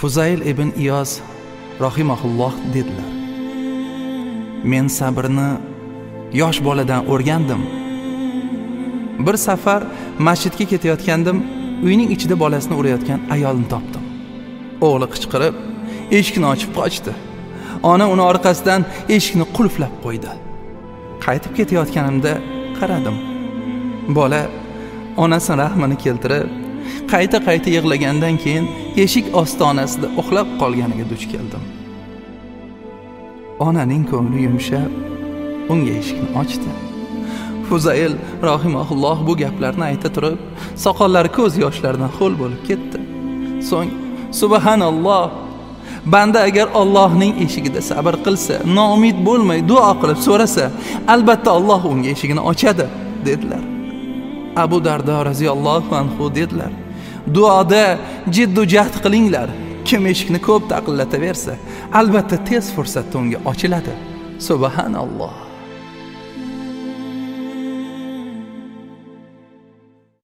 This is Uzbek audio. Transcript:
Fuzayl ibn Iyos rahimahulloh dedilar: men sabrni yosh boladan o'rgandim. Bir safar masjidga ketayotgandim, uyning ichida bolasini urayotgan ayolni topdim. O'g'li qichqirib eshikni ochib qochdi. Ona uni orqasidan eshikni qulflab qo'ydi. Qaytib ketayotganimda qaradim. Bola onasining rahmini keltirib, qayta yig'lagandan keyin eshik ostonasida uxlab qolganiga duch keldim. Onaning ko'ngli yumshab, unga eshikni ochdi. Fuzayl rahimahulloh bu gaplarni ayta turib, soqollari ko'z yoshlaridan ho'l bo'lib ketdi. So'ng subhanalloh, banda agar Allohning eshigida sabr qilsa, noumid bo'lmay duo qilib so'rasa, albatta Alloh unga eshigini ochadi, dedilar. Abu Dardo roziyallohu anhu dedilar: duoda jiddu jahd qilinglar. Kim eshikni ko'p taqillataversa, albatta tez fursatda unga ochiladi. Subhanalloh.